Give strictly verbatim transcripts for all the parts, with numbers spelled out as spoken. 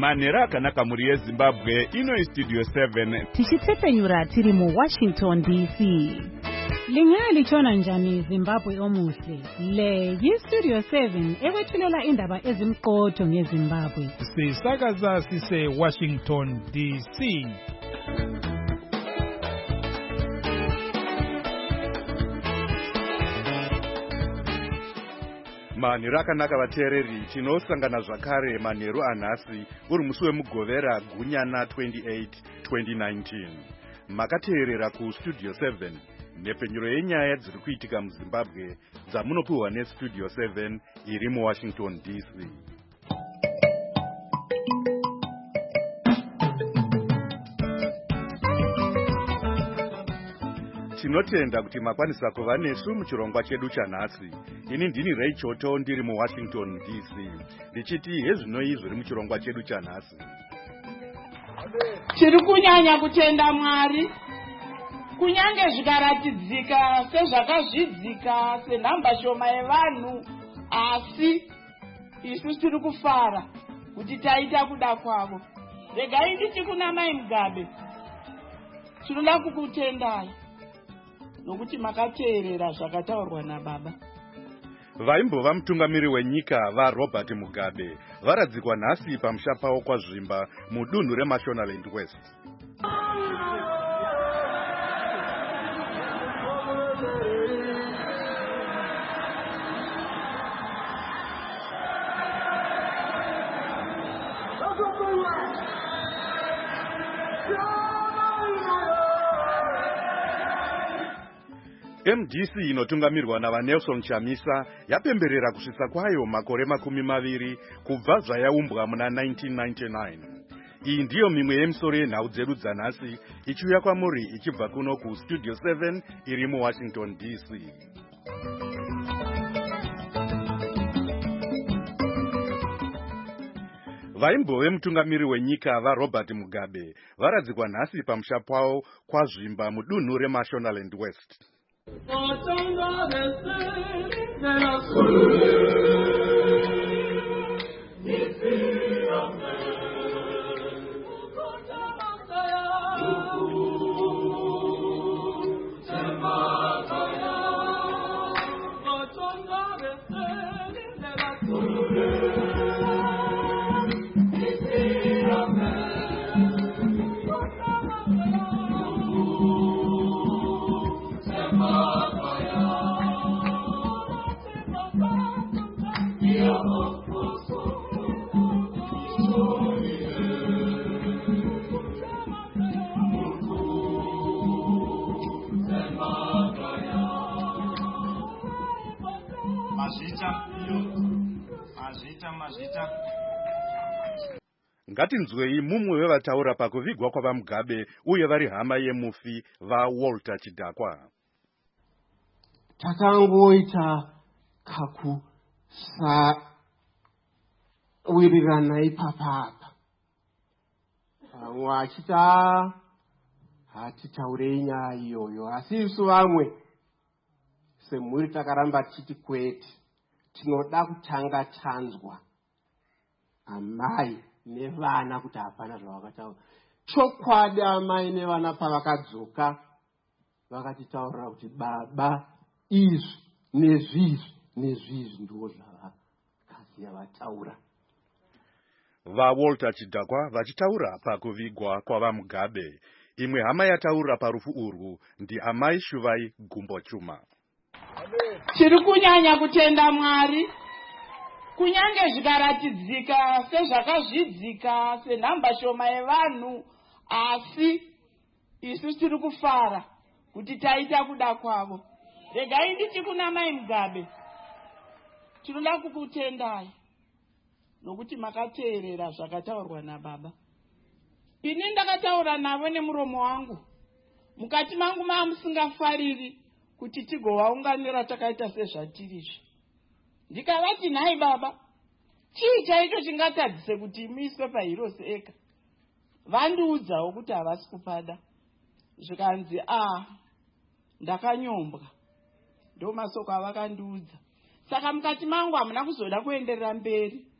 Manhero akanaka muri yeZimbabwe, ino iStudio seven. Tichitsepenyura tiri mu Washington D C. Lingaya lichona njani Zimbabwe omuhle. Le yiStudio seven ekwethulela indaba ezimqotho ngeZimbabwe. Sisakaza sise Washington D C. Manhero akanaka vateereri, tinosangana zvakare manhero anhasi uri musi wemugovera gunyana twenty-eight twenty nineteen. Makateerera kuStudio seven, nepfenyuro yenyaya dziri kuitika muZimbabwe dzamunopiwa neStudio seven iri muWashington D C. Tinotenda kuti makwanisa kuva nesu muchirongwa chedu chanhasi. Ini ndini Ray Choto ndiri muWashington D C. Ndichiti hezvinoi zviri muchirongwa chedu chanhasi. Tiri kunyanya kutenda Mwari. Kunyange zvikaratidzika sezvakazvidzika senhamba shoma yevanhu, asi isu tiri kufara kuti taita kuda kwavo. Regai nditi kuna Mai Mugabe, tinoda kukutendai nokuti makateerera zvakataurwa naBaba. Vaimbova mutungamiri wenyika vaRobert Mugabe varadzikwa nhasi pamusha pavo kwaZvimba mudunhu reMashonaland West. M D C inotungamirwa navaNelson Chamisa yapemberera kusvitsa kwayo makore makumi maviri kubva zvayaumbwa muna nineteen ninety-nine. Iyi ndiyo mimwe yemisoro yenhau dzedu dzanhasi ichiuya kwamuri ichibva kuno kuStudio seven iri muWashington D C. Vaimbove mutungamiri wenyika vaRobert Mugabe varadzikwa nhasi pamusha pavo kwaZvimba mudunhu reMashonaland West. Ngatinzwei mumwe wevataura pakuvigwa kwavaMugabe uye vari hama yemufi vaWalter Chidhakwa. Takangoita kakusawirirana ipapapa. Vamwe vachita hatitaurei nyaya iyoyo, asi isu vamwe semhuri takaramba tichiti kwete, tinoda kutanga tanzwa amai nevana kuti hapana zvavakataura. Chokwadi amai nevana pavakadzoka vakatitaurira kuti baba izvi nezvizvi nezvizvi ndizvo zvavakaziya vataura. VaWalter Chidhakwa vachitaura pakuvigwa kwavaMugabe. Imwe hama yataura parufu urwu ndi amai Shuvai Gumbo Chuma. Tiri kunyanya kutenda Mwari. Kunyange zvikaratidzika sezvakazvidzika senhamba shoma yevanhu, asi isu tiri kufara kuti taita kuda kwavo. Regai nditi kuna Mai Mugabe, tinoda kukutendai nokuti makateerera zvakataurwa naBaba. Ini ndakataura navo nemuromo wangu, mukati mangu maa musingafariri kuti tigovaunganira takaita sezvatirizvi. Ndikavati nhai Baba, chii chaicho chingatadzise kuti muiswe paHeroes ega? Vandiudzawo kuti havasi kupada. Zvikanzi ah, ndakanyombwa. Ndo masoko avakandiudza. Saka mukati mangu hamuna kuzoda kuenderera mberi.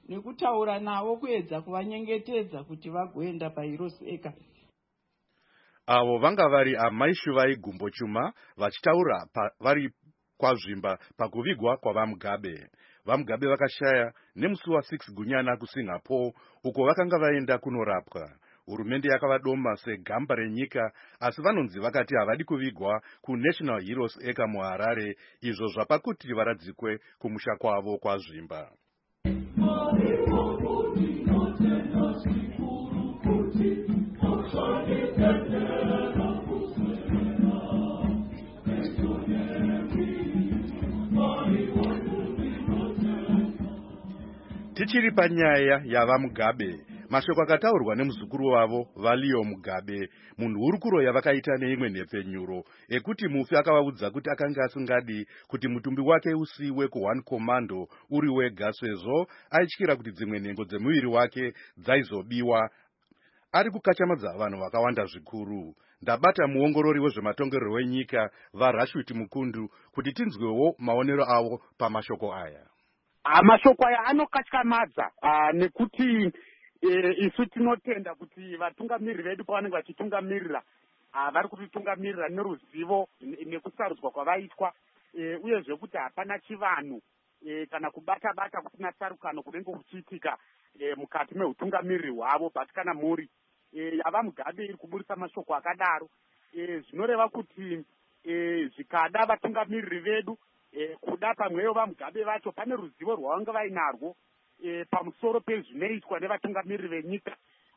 nekutaura navo kuedza kuvanyengetedza kuti vagoenda pairoseka. Avo vanga vari amai Shuvai Gumbo Chuma vachitaura vari kwazvimba pakuvigwa kwavaMugabe. VaMugabe vakashaya nemusi wa six Gunyana kuSingapore uko vakanga vaenda kunorapwa. Hurumende yakavadoma segamba renyika, asi vanonzi vakati havadi kuvigwa kuNational Heroes Eka muHarare, izvo zvapa kuti varadzikwe kumusha kwavo kwazvimba. Tichiri panyaya yavaMugabe, mashoko akataurwa nemuzukuru wavo Valio Mugabe, munhu hurukuro yavakaita neimwe nhepfenyuro ekuti mufi akavaudza kuti akanga asingadi kuti mutumbi wake usiwe kuOne Commando uri wega sezvo aityira kuti dzimwe nhengo dzemuviri wake dzaizobiwa. Ari kukachamadza vanhu vakawanda zvikuru. Ndabata muongorori wezvematongerero wenyika vaRashwiti Mukundu kuti tinzwewo maonero avo pamashoko aya. Mashoko aya anokatyamadza nekuti isu tinotenda kuti vatungamiriri vedu pavanenge vachitungamirira vari kutitungamirira neruzivo nekusarudzwa kwavaitwa, uyezve kuti hapana chivanhu kana kubata bata kusina tsarukano kunenge kuchiitika mukati meutungamiriri hwavo. But kana mhuri yavaMugabe iri kuburisa mashoko akadaro, zvinoreva kuti zvikada vatungamiriri vedu kuda pamweyo vaMugabe vacho pane ruzivo rwavanga vainarwo pamusoro pezvinoitwa nevatungamiriri venyika,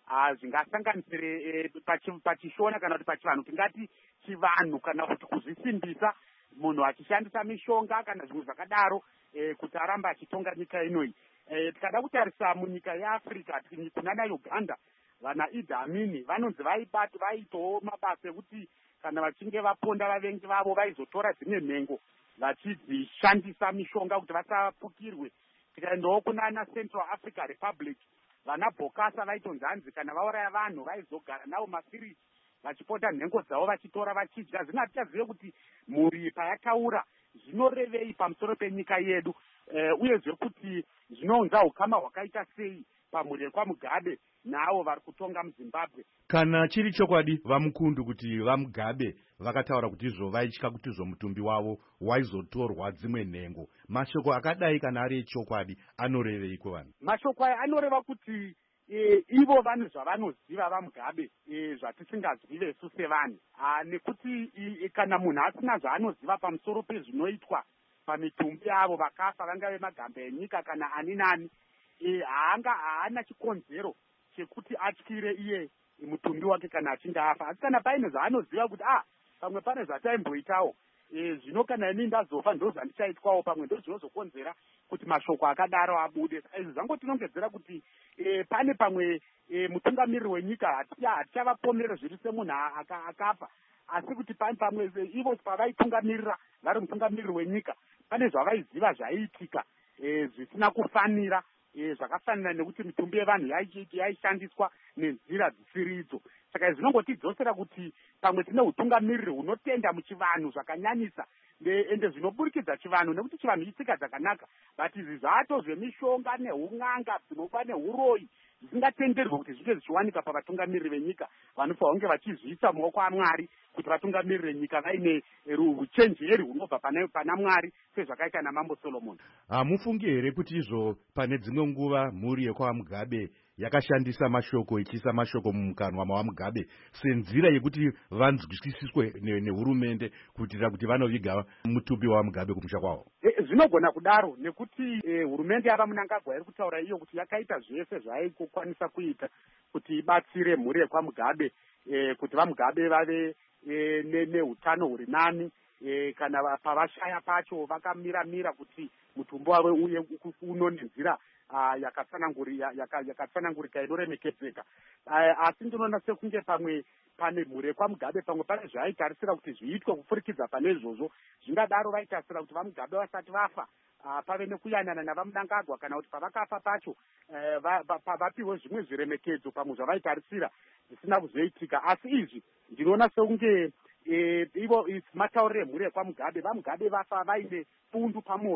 zvingasanganisire pachishona kana kuti pachivanhu tingati chivanhu kana kuti kuzvisimbisa munhu achishandisa mishonga kana zvimwe zvakadaro kuti aramba achitonga nyika inoyi. Tikada kutarisa munyika yeAfrica kunana Uganda, vana Idi Amini vanonzi vaitowo mabasa ekuti kana vachinge vaponda vavengi vavo vaizotora dzimwe nhengo vachidzishandisa mishonga kuti vasapukirwe. Tikaendawo kunana Central Africa Republic, vana Bokasa vaitonzi hanzi kana vauraya vanhu vaizogara navo mafiriji vachipota nhengo dzavo vachitora vachidya. Zvino hatichazive kuti mhuri payataura zvinorevei pamusoro penyika yedu, uyezve kuti zvinounza ukama hwakaita sei pamhuri yekwaMugabe naavo vari kutonga muZimbabwe. Kana chiri chokwadi vaMukundu kuti vaMugabe vakataura kuti izvo vaitya kuti izvo mutumbi wavo waizotorwa dzimwe nhengo, mashoko akadai kana ari echokwadi anorevei kuvanhu? Mashoko aya anoreva kuti E, ivo vanhu zvavanoziva vaMugabe e, zvatisingazive isu sevanhu, nekuti e, kana munhu asina zvaanoziva pamusoro pezvinoitwa pamitumbi avo vakafa vangave magamba enyika kana ani nani, e, haanga haana chikonzero chekuti atyire iye mutumbi wake kana achinge afa. Asi kana paine zvaanoziva kuti ah pamwe pane zvataimboitawo e, zvino kana ini ndazofa ndo zvandichaitwawo pamwe ndo zvinozokonzera kuti mashoko akadaro abude. Izvi zvangotinongedzera kuti e, pane pamwe e, mutungamiriri wenyika hatichavaponera zviri semunhu akafa, asi kuti pane pamwe ivo pavaitungamirira vari mutungamiriri wenyika pane zvavaiziva zvaiitika e, zvisina kufanira, e, zvakafanira nekuti mitumbi yevanhu yaishandiswa nenzira dzisiridzo. Saka zvinongotidzosera kuti pamwe tine utungamiriri hunotenda muchivanhu zvakanyanyisa ende zvinoburikidza chivanhu, nekuti chivanhu itsika dzakanaka, but izvi zvato zvemishonga neun'anga dzinoba neuroyi zvisingatenderwi kuti zvinge zvichiwanika pavatungamiriri venyika. Vanofanira kunge vachizviisa mumaoko aMwari kuti vatungamiriri venyika vaine uchenjeri hunobva pana Mwari sezvakaita naMambo Solomon. Hamufungi here kuti izvo pane dzimwe nguva mhuri yekwaMugabe yakashandisa mashoko ichiisa mashoko mumukanwa maWaMugabe senzira yekuti vanzwisiswe nehurumende kuitira kuti vanoviga mutumbi waMugabe kumusha kwawo? E, zvinogona kudaro nekuti e, hurumende yavaMunangagwa iri kutaura iyo kuti yakaita zvese zvaikukwanisa kuita kuti ibatsire mhuri yekwaMugabe e, kuti vaMugabe vave e, neutano huri nani. E, kana pavashaya pacho vakamira-mira kuti mutumbi wavo uye uno nenzira Uh, yakatsanangurika yaka, yaka inoremekedzeka. Uh, asi ndinoona sekunge pamwe pane mhuri yekwaMugabe pamwe pane zvaitarisira kuti zviitwe kupfurikidza pane izvozvo. Zvingadaro vaitarisira kuti vaMugabe vasati vafa uh, pave nekuyanana navaMunangagwa, kana kuti pavakafa pacho uh, va, va, va, vapiwe zvimwe zviremekedzo pamwe zvavaitarisira zvisina kuzoitika. Asi izvi ndinoona sekunge e, ivo matauriro emhuri yekwaMugabe, vaMugabe vafa vaine pundu pamwoyo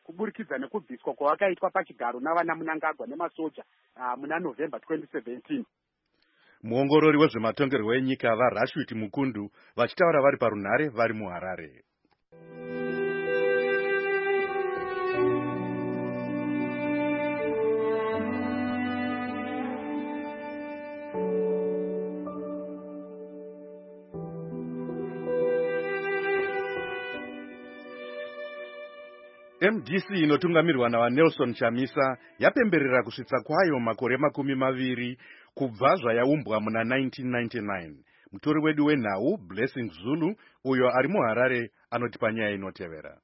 kuburikidza nekubviswa kwavakaitwa pachigaro navana Mnangagwa nemasoja uh, muna November twenty seventeen. Muongorori wezvematongerwo enyika vaRashid Mukundu vachitaura vari parunhare vari muHarare. M D C inotungamirwa naVaNelson Chamisa yapemberera kusvitsa kwayo makore makumi maviri kubva zvayaumbwa muna nineteen ninety-nine. Mutori wedu wenhau Blessing Zulu uyo ari muHarare anotipa nyaya inotevera.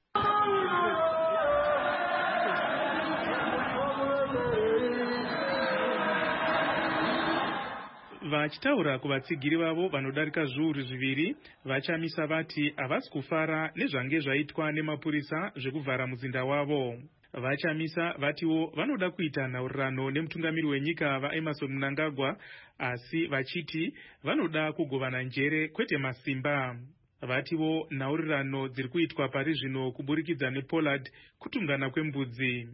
Vachitaura kuvatsigiri vavo vanodarika zviuru zviviri, vaChamisa vati havasi kufara nezvange zvaitwa nemapurisa zvekuvhara muzinda wavo. VaChamisa vatiwo vanoda kuita nhaurirano nemutungamiri wenyika vaEmmerson Mnangagwa, asi vachiti vanoda kugovana njere kwete masimba. Vatiwo nhaurirano dziri kuitwa pari zvino kuburikidza nePollard kutungana kwembudzi.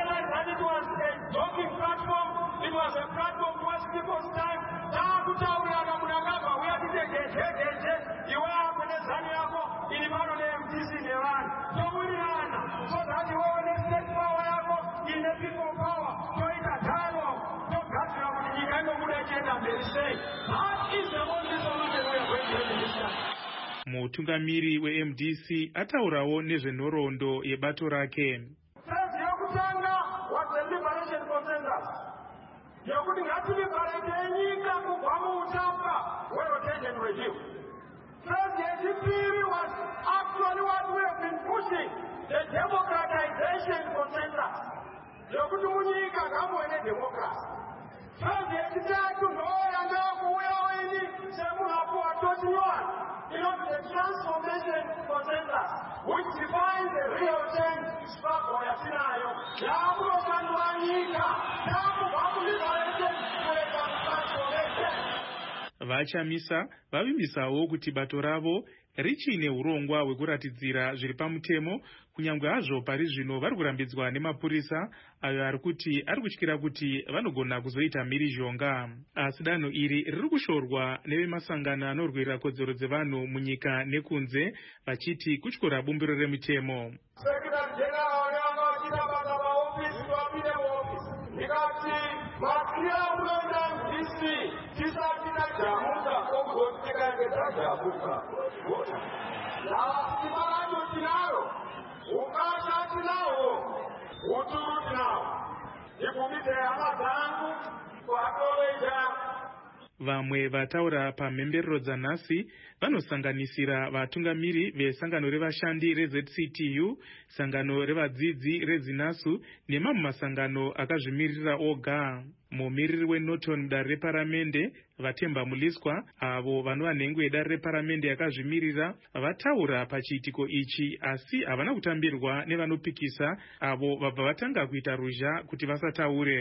Mutungamiri weM D C ataurawo nezvenhoroondo yebato rake. Yokuti ngativarete nyika kubva muutapwa hwerotation regime. Phase yechipiri was actually what we have been pushing, the democratization consensus. Yokuti munyika ngamwe nedemocracy. Phase yechitatu ndoyanga kuuya wenyi semuhapu watotinwana, inozi the transformation consensus, which defines the real change struggle yatinayo. Yakunofanwa nyika, yakubva kuliberate kuweka transformation. VaChamisa vavimbisawo kuti bato ravo richine urongwa hwekuratidzira zviri pamutemo, kunyange hazvo pari zvino vari kurambidzwa nemapurisa ayo ari kuti ari kutyira kuti vanogona kuzoita mhirizhonga. Asi danho iri riri kushorwa nevemasangano anorwira kodzero dzevanhu munyika nekunze, vachiti kutyora bumbiro remutemo. Vamwe vataura pamhemberero dzanhasi vanosanganisira vatungamiri vesangano revashandi reZ C T U, sangano revadzidzi reZinasu nemamwe masangano akazvimirira oga. Mumiriri weNorton mudare reparamende Vatemba Muliswa, avo vanova nhengo yedare reparamende yakazvimirira, vataura pachiitiko ichi asi havana kutambirwa nevanopikisa avo vabva vatanga kuita ruzha kuti vasataure.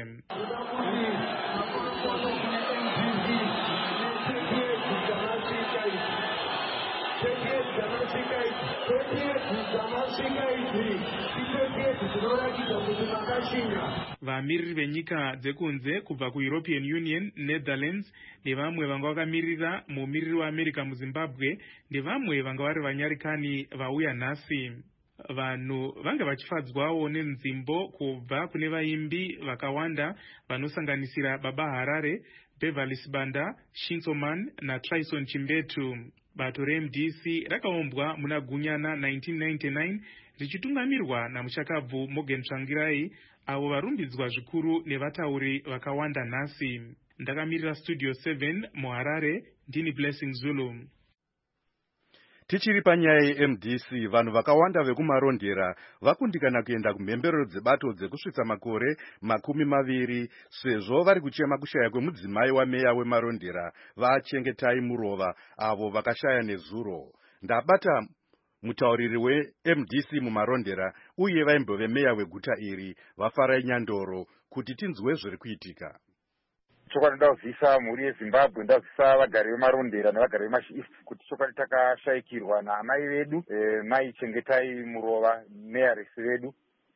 Vamiriri venyika dzekunze kubva kuEuropean Union, Netherlands nevamwe vanga vakamirira mumiriri weAmerica muZimbabwe nevamwe vanga vari vanyarikani vauya nhasi. Vanhu vanga vachifadzwawo nenzimbo kubva kune vaimbi vakawanda vanosanganisira Baba Harare, Beverly Sibanda, Shinso Man naTryson Chimbetu. Bato reM D C rakaumbwa muna Gunyana nineteen ninety-nine richitungamirwa namuchakabvu Morgan Tsvangirai, avo varumbidzwa zvikuru nevatauri vakawanda nhasi. Ndakamirira Studio seven muHarare, ndini Blessing Zulu. Tichiri panyaya yeM D C, vanhu vakawanda vekumarondera vakundikana kuenda kumhemberero dzebato dzekusvitsa makore makumi maviri sezvo vari kuchema kushaya kwemudzimai wameya wemarondera vaChengetai Murova, avo vakashaya nezuro. Ndabata mutauriri weM D C mumarondera uye vaimbove meya weguta iri vaFarai Nyandoro kuti tinzwe zviri kuitika. Chokwadi ndazivisa mhuri yeZimbabwe, ndazivisa vagari vemarondera nevagari veMashi-East kuti chokwadi takashayikirwa naamai vedu, e, mai Chengetai Murova, meyaresi vedu,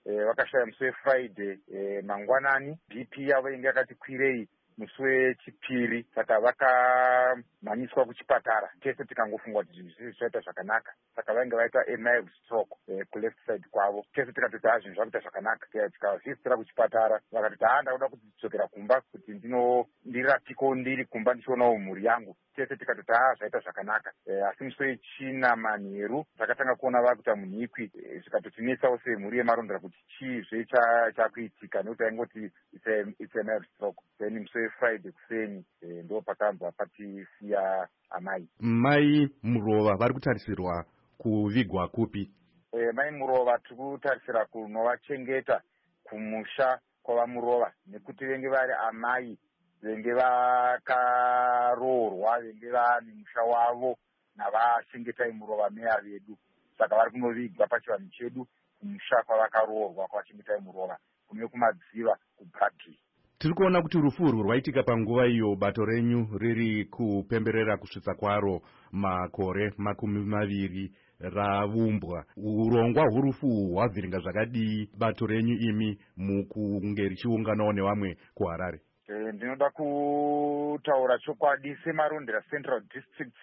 eh, vakashaya musi wefriday eh, mangwanani B P yavo inge yakati kwirei musi wechipiri, saka vakamhanyiswa kuchipatara. Tese tikangofunga kuti zvinhu zvichaita zvakanaka, saka vainge vaita a mild stroke eh, kuleft side kwavo. Tese tikatoti ha zvinhu zvakuita zvakanaka, tikavhizitira kuchipatara vakatoti ha ndakuda kudzokera kumba kuti ndino ndirapiko ndiri kumba ndichionawo mhuri yangu. Tese tikatoti ha zvaita zvakanaka, eh, asi musi wechina manheru takatanga kuona vakuita munhikwi, eh, zvikatotinetsawo semhuri yemarondera kuti chiizve chakuitika, nekuti aingoti it's a, it's a mild stroke. Then musi wefriday kuseni eh, ndo pakabva patisiya amai. Mai Murova vari kutarisirwa kuvigwa kupi? Eh, mai Murova tiri kutarisira kunovachengeta kumusha kwavamurova, nekuti venge vari amai venge vakaroorwa, venge vane musha wavo navachengetai Murova meya vedu, saka vari kunovigwa pachivanhu chedu kumusha kwavakaroorwa kwavachengetai Murova kune kumadziva kuBhadri. Tiri kuona kuti rufu urwu rwaitika panguva iyo bato renyu riri kupemberera kusvitsa kwaro makore makumi maviri ravumbwa. Urongwa hwurufu uhwu hwavhiringa zvakadii bato renyu imi mukunge richiunganawo nevamwe kuHarare? E, ndinoda kutaura chokwadi semarondera Central District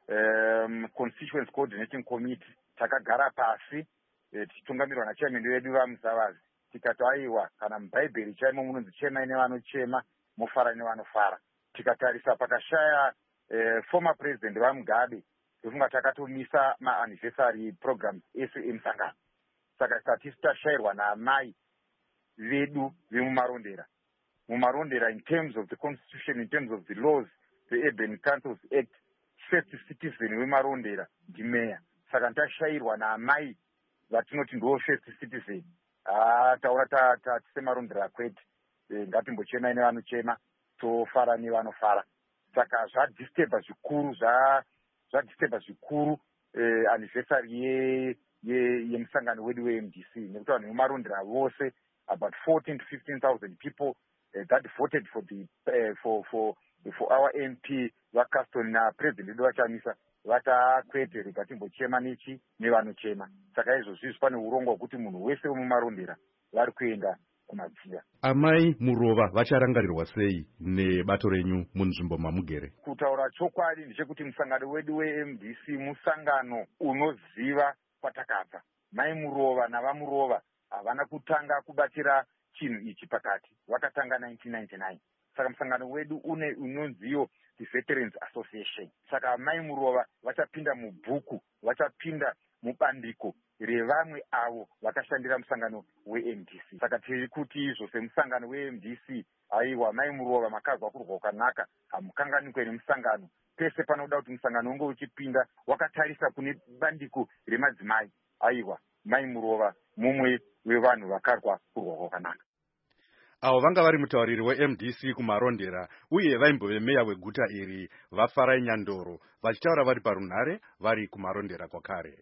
um, Constituency Coordinating Committee takagara pasi e, tichitungamirwa nachairman vedu vaMusavazi, tikati aiwa, kana mubhaibheri chaimo munonzi chemai nevanochema, mofara nevanofara. Tikatarisa pakashaya eh, former president vaMugabe, tofunga takatomisa maanniversary program ese emusangano. Saka statisi tashayirwa naamai vedu vemumarondera. Mumarondera, in terms of the constitution, in terms of the laws, the Urban Councils Act, first citizen wemarondera ndimeya. Saka tashayirwa naamai vatinoti ndo first citizen. Ah, taura ta ta semarondera kwete, e, ngatimbochema ine vanochema, tofara nevanofara. Saka zvadisturba zvikuru, zvadisturba zvikuru eh, anniversary ye ye yemusangano wedu weM D C, nekuti vanhu vemarondera vose about fourteen to fifteen thousand people uh, that voted for the uh, for for for our M P vaCaston na president wedu vachamisa vatakwete rekatimbochema nechi nevanochema. Saka izvozvi pane urongwa hwekuti munhu wese wemumarondera vari kuenda kumadziva. Amai Murova vacharangarirwa sei nebato renyu munzvimbo mamugere? Kutaura chokwadi ndechekuti musangano wedu weM D C musangano unoziva kwatakabva. Mai Murova navamurova havana kutanga kubatira chinhu ichi pakati, vakatanga nineteen ninety-nine. Saka musangano wedu une unonziyo the Veterans Association. Saka mai Murova vachapinda mubhuku, vachapinda mubandiko revamwe avo vakashandira musangano weM D C. Saka tiri kuti izvo semusangano weM D C, aiwa mai Murova makazwa kurwa kwakanaka, hamukanganikwe nemusangano. Pese panoda kuti musangano unge uchipinda wakatarisa kune bandiko remadzimai, aiwa mai Murova mumwe wevanhu vakarwa kurwa kwakanaka. Avo vanga vari mutauriri weM D C kumarondera uye vaimbove meya weguta iri vaFarai Nyandoro vachitaura vari parunhare vari kumarondera kwakare.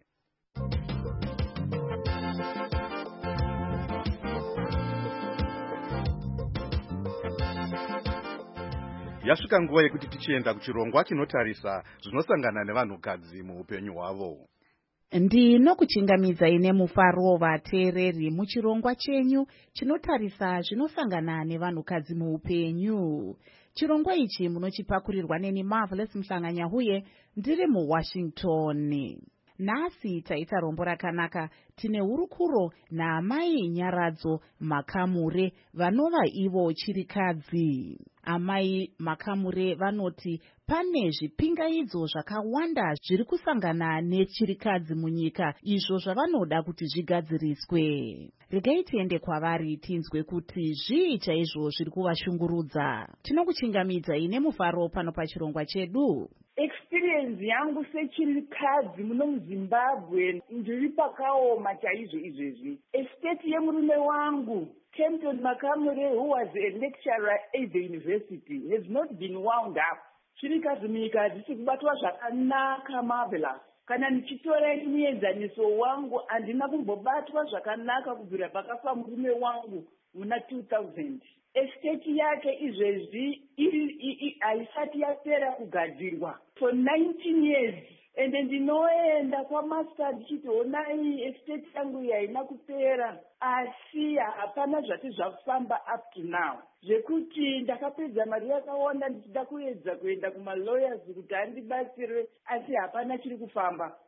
Yasvika nguva yekuti tichienda kuchirongwa chinotarisa zvinosangana nevanhukadzi muupenyu hwavo. Ndinokuchingamidzai nemufaro vateereri muchirongwa chenyu chinotarisa zvinosangana nevanhukadzi muupenyu. Chirongwa ichi munochipakurirwa neni Marvelous Mhlanganyahuye ndiri muWashington. Nhasi taita rombo rakanaka, tine hurukuro naamai Nyaradzo Makamure vanova ivo chirikadzi. Amai Makamure vanoti pane zvipingaidzo zvakawanda zviri kusangana nechirikadzi munyika, izvo zvavanoda kuti zvigadziriswe. Regai tiende kwavari tinzwe kuti zvii chaizvo zviri kuvashungurudza. Tinokuchingamidzai nemufaro pano pachirongwa chedu. Experience yangu sechirikadzi muno muZimbabwe ndiri pakaoma chaizvo izvezvi. Estate yemurume wangu Kenton Makamure, who was a lecturer at the university, has not been wound up. Chirikadzi munyika hadzisi kubatwa zvakanaka. Marvelous. Kana nichitora muenzaniso wangu handina kumbobatwa zvakanaka kubvira pakafa murume wangu muna two thousand. Estate yake izvezvi haisati yapera kugadzirwa. For nineteen years ende ndinoenda kwamaster ndichiti honai estate yangu iyi haina kupera, asi hapana zvati zvafamba up to now, zvekuti ndakapedza mari yakawanda ndichida kuedza kuenda kumalawyers kuti andibatsire, asi hapana chiri kufamba.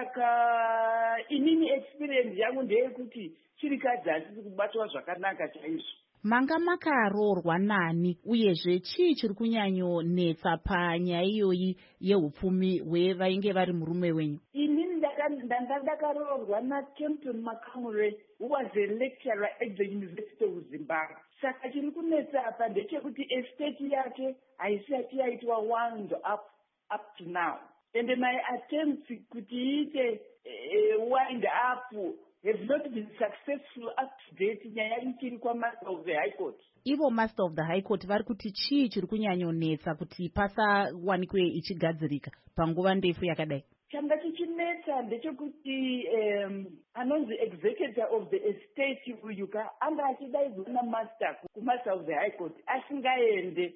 Saka inini experience yangu ndeyekuti chirikadzi hasisi kubatwa zvakanaka chaizvo. Manga makaroorwa nani uyezve chii chiri kunyanyonetsa panyaya iyoyi yeupfumi hwevainge vari murume wenyu? Inini ndanga ndakaroorwa naKempton Makamure, who was a lecturer at the University of Zimbabwe. Saka chiri kunetsa apa ndechekuti estate yake haisati yaitwa wound up up to now, and my attempts kuti iite uh, wind up have not been successful up to date. Nyaya ichiri kwamaster of the high court. Ivo master of the high court vari kuti chii chiri kunyanyonetsa kuti pasawanikwe ichigadzirika panguva ndefu yakadai? Changa chichinetsa ndechekuti um, anonzi executor of the estate uyuka anga achidaidzwa namaster kumaster of the high court asingaende.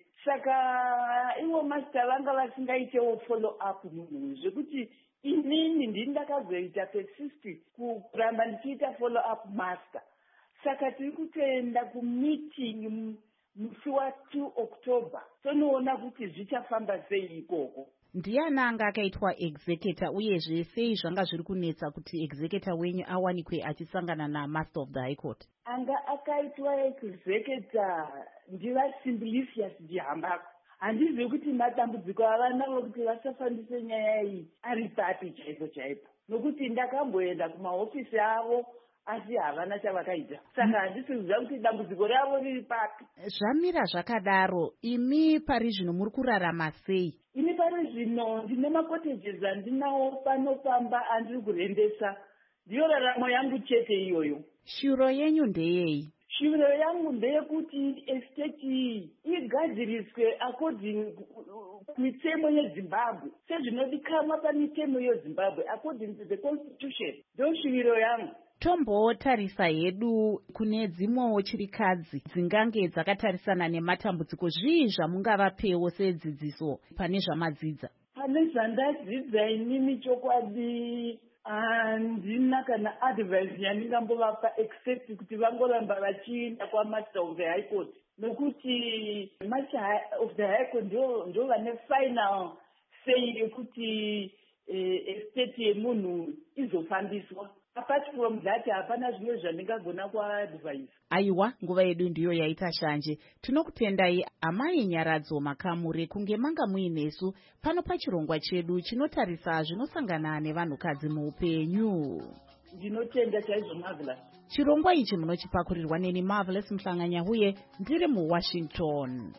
Saka ivo master vanga vasingaitewo follow up munhu, zvekuti inini ndini ndakazoita persist kuramba ndichiita follow up master. Saka tiri kutoenda kumeeting musi wa2 October tonoona kuti zvichafamba sei ikoko. Ndiani anga akaitwa executor uyezve sei zvanga zviri kunetsa kuti executor wenyu awanikwe achisangana namaster of the high court? Anga akaitwa executor ndiva Simplicius Jihambako. Handizivi kuti matambudziko avanavo kuti vasafambise nyaya iyi ari papi chaipo chaipo, nokuti ndakamboenda kumahofisi avo asi havana chavakaita. Saka handisi kuziva kuti dambudziko ravo riri papi. Zvamira zvakadaro, imi pari zvino muri kurarama sei? Ini pari zvino ndine macottages andinawo panofamba andiri kurendesa. Ndiyo raramo yangu chete iyoyo. Shuro yenyu ndeyei? Shuro yangu ndeyekuti estate iyi igadziriswe according kumitemo yeZimbabwe, sezvinodikanwa pamitemo yeZimbabwe according to the constitution. Ndo shuro yangu. Tombotarisa hedu kune dzimwewo chirikadzi dzingange dzakatarisana nematambudziko. Zvii zvamungavapewo sedzidziso pane zvamadzidza? Pane zvandadzidza inini chokwadi handina kana advice yandingambovapa except kuti vangoramba vachienda kwamaster of the high court, nokuti master of the high court ndo vane final say yekuti estate yemunhu izofambiswa. Apart from that hapana zvimwe zvandingagona kuadvise. Aiwa, nguva yedu ndiyo yaita shanje. Tinokutendai amai Nyaradzo Makamure kunge manga muinesu pano pachirongwa chedu chinotarisa zvinosangana nevanhukadzi muupenyu. Ndinotenda chaizvo Marvelous. Chirongwa ichi munochipakurirwa neni Marvelous Mhlanganyahuye ndiri muWashington.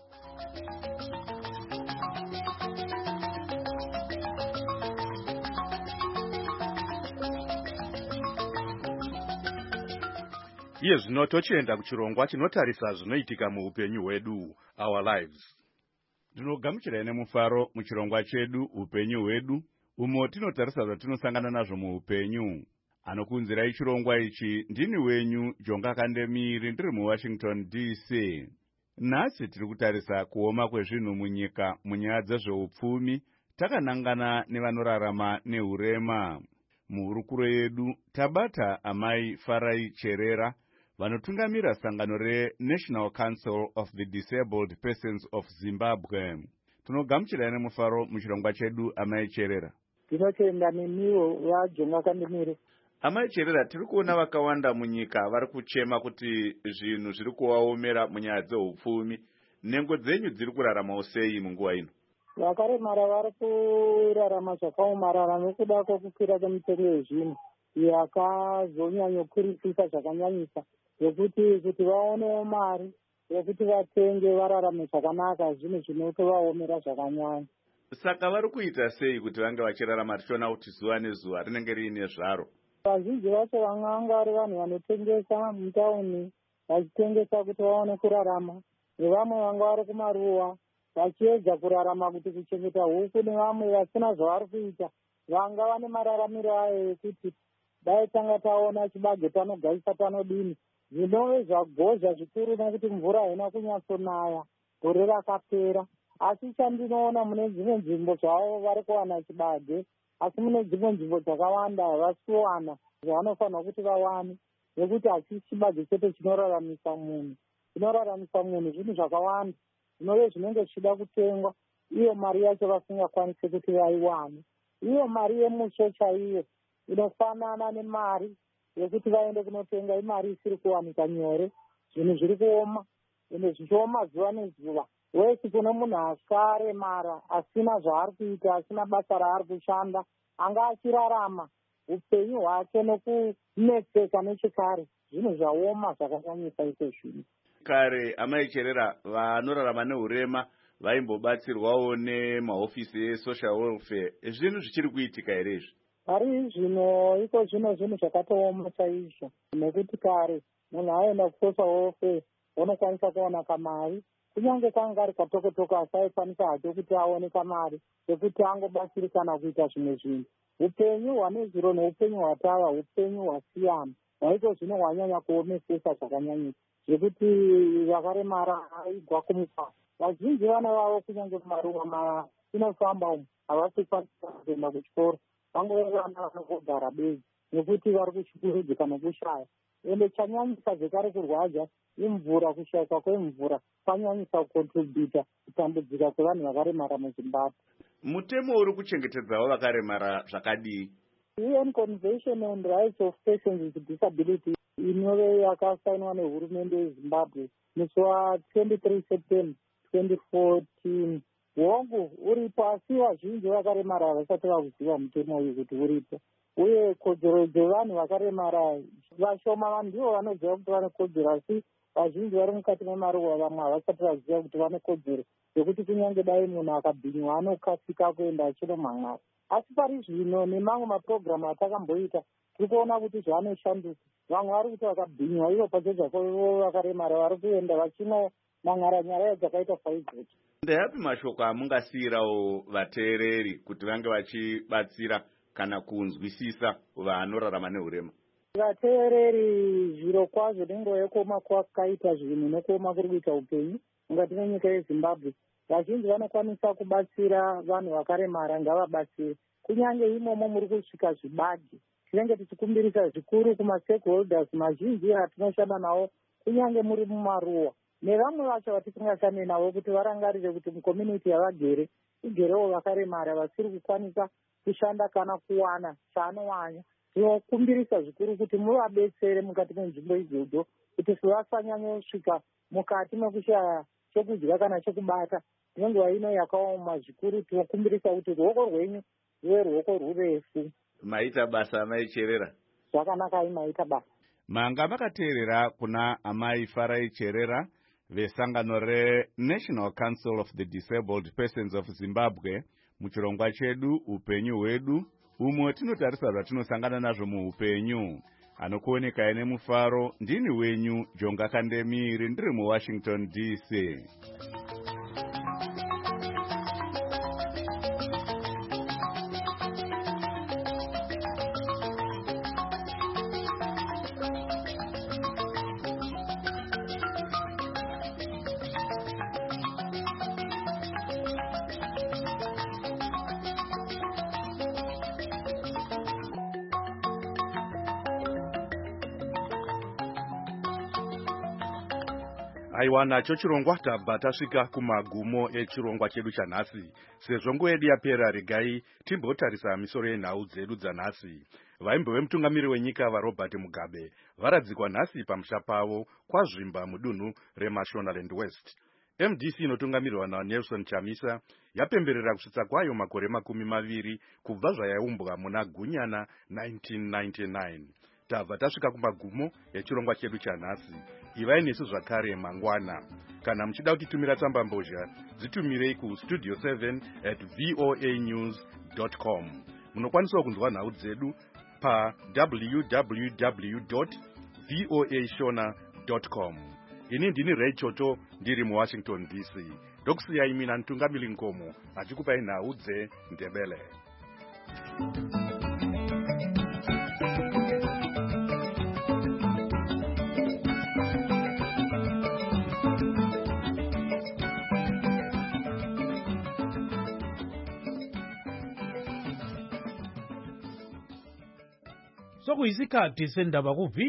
Iye zvino tochienda kuchirongwa chinotarisa zvinoitika muupenyu hwedu, our lives. Ndinogamuchira nemufaro muchirongwa chedu upenyu hwedu, umo tinotarisa zvatinosangana nazvo muupenyu. Anokunzirai chirongwa ichi ndini wenyu Jonga Kandemiri ndiri muWashington D C. Nhasi tiri kutarisa kuoma kwezvinhu munyika munyaya dzezveupfumi, takanangana nevanorarama neurema. Muhurukuro yedu tabata amai Farai Cherera, vanotungamira sangano reNational Council of the Disabled Persons of Zimbabwe. Tinogamuchira nemufaro muchirongwa chedu amai Cherera. Tinotenda nemiwo vaJonga Kandemiri. Amai Cherera, tiri kuona vakawanda munyika vari kuchema kuti zvinhu zviri kuvaomera munyaya dzeupfumi. Nhengo dzenyu dziri kurarama sei munguva ino? Vakaremara vari kurarama zvakaomarara nokuda kwokukwira kwemitengo yezvinhu yakazonyanyokurisisa zvakanyanyisa, yokuti kuti vaonewo mari yokuti vatenge vararame zvakanaka zvinhu zvinotovaomera zvakanyanya. Saka vari kuita sei kuti vange vachirarama tichiona kuti zuva nezuva rinenge riine zvaro? Vazhinji vacho vanga vari vanhu vanotengesa mutauni vachitengesa kuti vaone kurarama, nevamwe vanga vari kumaruwa vachiedza kurarama kuti kuchengeta huku, nevamwe vasina zvavari kuita vanga vane mararamiro ayo ekuti dai tanga taona chibage panogarisa panodini. Zvinove zvagozha zvikuru nekuti mvura haina kunyatsonaya gore rakapera, asi chandinoona mune dzimwe nzvimbo zvavo vari kuwana chibage asi mune dzimwe nzvimbo dzakawanda havasiwana zvavanofanira kuti vawane, nekuti hachisi chibage chete chinoraramisa munhu. Chinoraramisa munhu zvinhu zvakawanda zvinove zvinenge zvichida kutengwa, iyo mari yacho vasingakwanisi kuti vaiwane. Iyo mari yemusho chaiyo inofanana nemari yekuti vaende kunotenga, imari isiri kuwanika nyore. Zvinhu zviri kuoma, ende zvichioma zuva nezuva. Wese kuno munhu akaremara, asina zvaari kuita, asina basa raari kushanda, anga achirarama upenyu hwake nokunetseka nechekare. Zvinhu zvaoma zvakanyanyisa iko zvino. Kare amaicherera vanorarama neurema vaimbobatsirwawo nemahofisi esocial welfare. Zvinhu zvichiri kuitika here izvi? Pari zvino iko zvino zvinhu zvakatooma chaizvo, nekuti kare munhu aenda kusocial welfare unokwanisa kuona kamari, kunyange kanga ari katokotoko asi aikwanisa hake kuti aone kamari ekuti angobatsirikana kuita zvimwe zvinhu. Upenyu hwanezuro neupenyu hwatava upenyu hwasiyana, hwaiko zvino hwanyanya kuomesesa zvakanyanyisa, zvekuti vakaremara aigwa kumupasa. Vazhinji vana vavo kunyange kumaruva inofamba umu havasi kwanisa kuenda kuchikoro, vangove vana vanogara bezi nekuti vari kuchikurudzi nekushaya. Ende chanyanyisa zvekare kurwadza imvura, kushayika kwemvura kwanyanyisa kukontributa kutambudzika kwevanhu vakaremara muZimbabwe. Mutemo uri kuchengetedzawo vakaremara zvakadii? U N Convention on Rights of Persons with Disability inove yakasainwa nehurumende yeZimbabwe musi wa23 September twenty fourteen. Hongu uripo, asi vazhinji vakaremara havasati vakuziva mutemo uyu kuti uripo, uye kodzero dzevanhu vakaremara vashoma vanhu ndivo vanoziva kuti vane kodzero, asi vazhinji vari mukati memaruva vamwe havasati vaziva kuti vane kodzero yekuti kunyange dai munhu akabhinywa anokasika kuenda achinomhan'ara. Asi pari zvino nemamwe mapurogiramu atakamboita tiri kuona kuti zvaanoshanduka. Vamwe vari kuti vakabhinywa ivo pachezva kwavo vakaremara vari kuenda vachinomhan'ara nyaya dzakaita saizvozvo. Ndeyapi mashoko amungasiyirawo vateereri kuti vange vachibatsira kana kunzwisisa vanorarama neurema? Vateereri zviro kwazvo nenguva yekuoma kwakaita zvinhu nekuoma kuri kuita upenyu mukati menyika yeZimbabwe, vazhinji vanokwanisa kubatsira vanhu vakaremara, ngavabatsire. Kunyange imomo muri kusvika zvibage, tinenge tichikumbirisa zvikuru kumastakeholders mazhinji atinoshanda nawo, kunyange muri mumaruwa nevamwe vacho vatisingashande navo, kuti varangarire kuti mucommunity yavagere igerewo vakaremara vasiri kukwanisa kushanda kana kuwana chaanowanya. Tinokumbirisa zvikuru kuti muvabetsere mukati menzvimbo idzodzo, kuti vasanyanya kusvika mukati mekushaya chokudya kana chokubata nenguva ino yakaoma zvikuru. Tinokumbirisa kuti ruoko rwenyu ruve ruoko rurefu. Maita basa amaicherera. Zvakanaka maita basa. Manga makateerera kuna amai Farai Cherera vesangano reNational Council of the Disabled Persons of Zimbabwe muchirongwa chedu upenyu hwedu, umo tinotarisa zvatinosangana nazvo muupenyu. Anokuoneka ine mufaro ndini wenyu Jonga Kandemiri, ndiri muWashington D C. Aiwa, nacho chirongwa tabva tasvika kumagumo echirongwa chedu chanhasi. Sezvo nguva yedu yapera, regai timbotarisa misoro yenhau dzedu dzanhasi. Vaimbo vemutungamiri wenyika vaRobert Mugabe varadzikwa nhasi pamusha pavo kwazvimba mudunhu reMashonaland West. M D C inotungamirwa naNelson Chamisa yapemberera kusvitsa kwayo makore makumi maviri kubva zvayaumbwa muna Gunyana nineteen ninety-nine. Tabva tasvika kumagumo echirongwa chedu chanhasi. Ivai nesu zvakare mangwana. Kana muchida kutitumira tsamba mbozha, dzitumirei ku studio seven at voa news dot com. Munokwanisa kunzwa nhau dzedu pa w w w dot voa shona dot com. Ini ndini Ray Choto, ndiri muWashington D C. Ndokusiyai mina Ntungamili Nkomo achikupai nhau dzeNdebele. sokuyisikhathi sendaba ku